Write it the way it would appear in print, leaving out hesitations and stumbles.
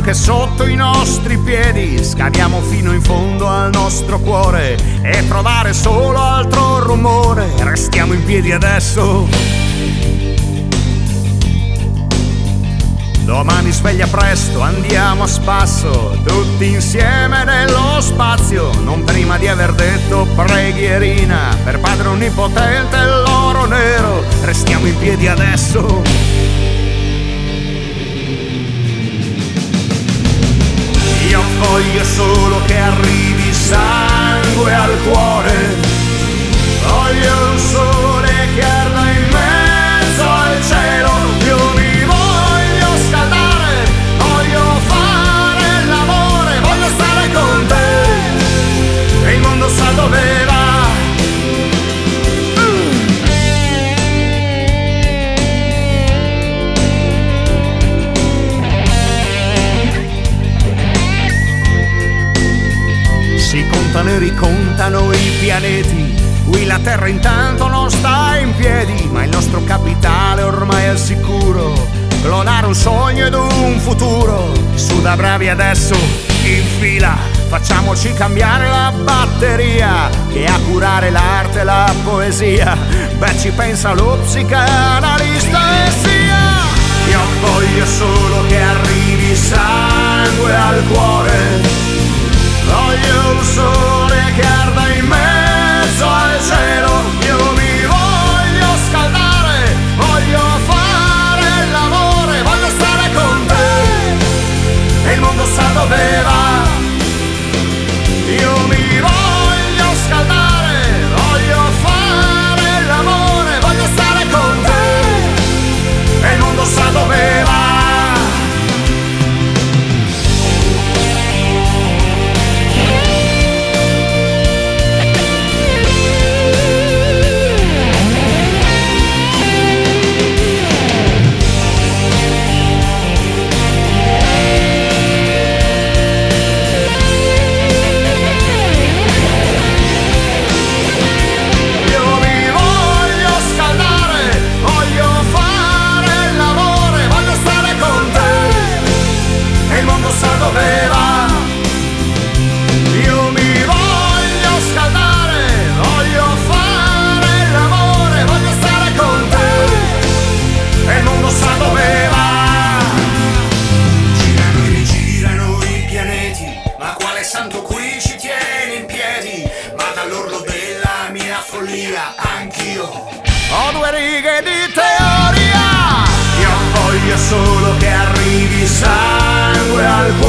che sotto i nostri piedi scaviamo fino in fondo al nostro cuore e trovare solo altro rumore. Restiamo in piedi adesso. Domani sveglia presto, andiamo a spasso, tutti insieme nello spazio, non prima di aver detto preghierina per Padre Onnipotente e l'oro nero. Restiamo in piedi adesso. Io voglio solo che arrivi sangue al cuore, voglio un sole che arda in mezzo al cielo. Io mi voglio scaldare, voglio fare l'amore, voglio stare con te e il mondo sa dove va. Si contano e ricontano i pianeti, qui la Terra intanto non sta in piedi, ma il nostro capitale ormai è al sicuro, clonare un sogno ed un futuro. Su da bravi adesso, in fila, facciamoci cambiare la batteria, che a curare l'arte e la poesia, beh, ci pensa lo psicanalista e sia. Io voglio solo che arrivi sangue al cuore, voglio un sole che arda in mezzo al cielo. Io mi voglio scaldare, voglio fare l'amore, voglio stare con te e il mondo sa dove va. Io mi voglio scaldare, voglio fare l'amore, voglio stare con te e il mondo sa dove va. Anch'io ho due righe di teoria. Io voglio solo che arrivi sangue al cuore,